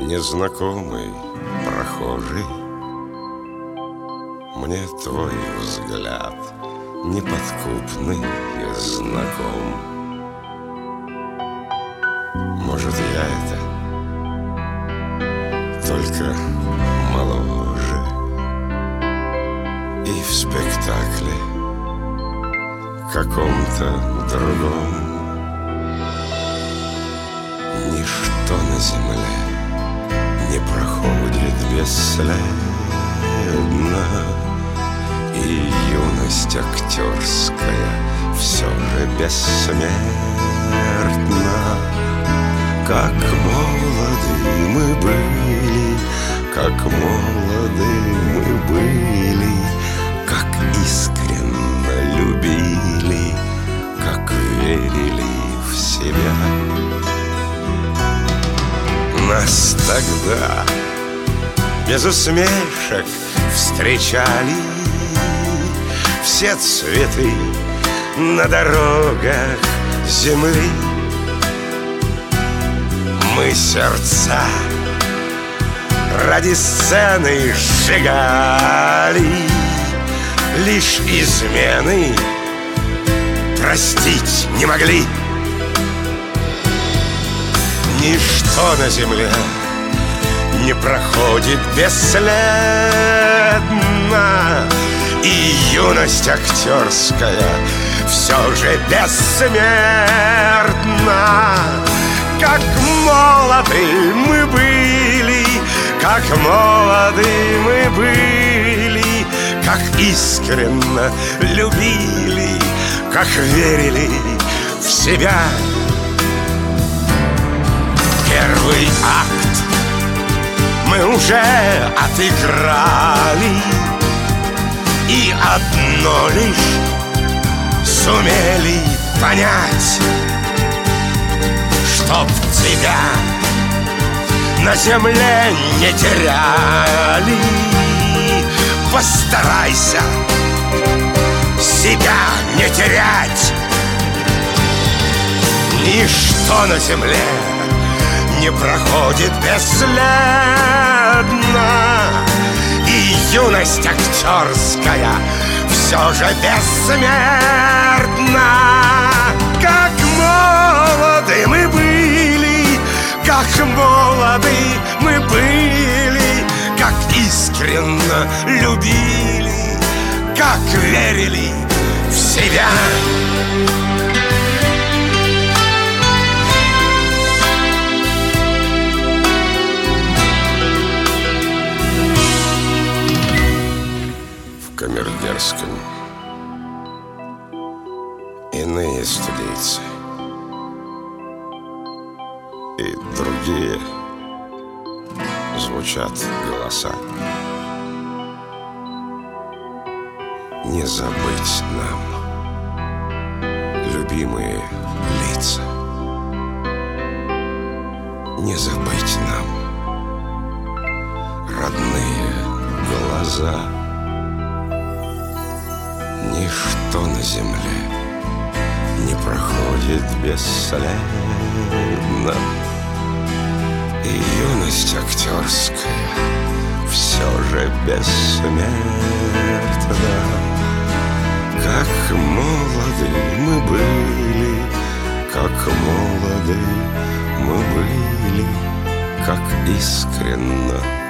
Незнакомый прохожий, мне твой взгляд неподкупный и знаком. Может, я это только моложе, и в спектакле каком-то другом ничто на земле не проходит бесследно, и юность актерская все же бессмертна. Как молоды мы были, как молоды мы были, как искренно любили, как верили в себя. Нас тогда без усмешек встречали все цветы на дорогах земли. Мы сердца ради сцены сжигали, лишь измены простить не могли. Ничто на земле не проходит бесследно, и юность актерская все же бессмертна. Как молоды мы были, как молоды мы были, как искренно любили, как верили в себя. Первый акт мы уже отыграли, и одно лишь сумели понять: чтоб тебя на земле не теряли, постарайся себя не терять. Ничто на земле не проходит бесследно, и юность актерская все же бессмертна. Как молоды мы были, как молоды мы были, как искренно любили, как верили в себя. В Камергерском иные студийцы и другие звучат голоса. Не забыть нам любимые лица, не забыть нам родные глаза. Ничто на земле не проходит бесследно, и юность актерская все же бессмертна. Как молоды мы были, как молоды мы были, как искренно